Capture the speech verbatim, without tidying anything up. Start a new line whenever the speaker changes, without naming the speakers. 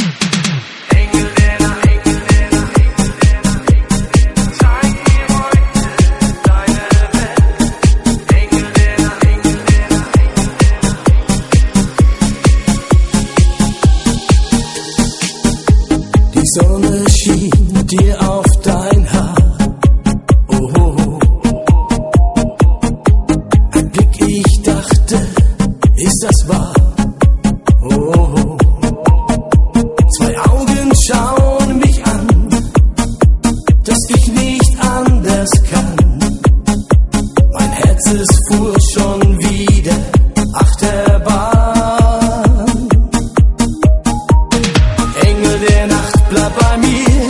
Die Sonne schien dir auf dein Haar. Oh, oh, oh. Ein Blick, ich dachte, ist das wahr? Oh, oh. Zwei Augen schauen mich an, dass ich nicht anders kann. Mein Herz, es fuhr schon wieder Achterbahn. Engel der Nacht, bleib bei mir.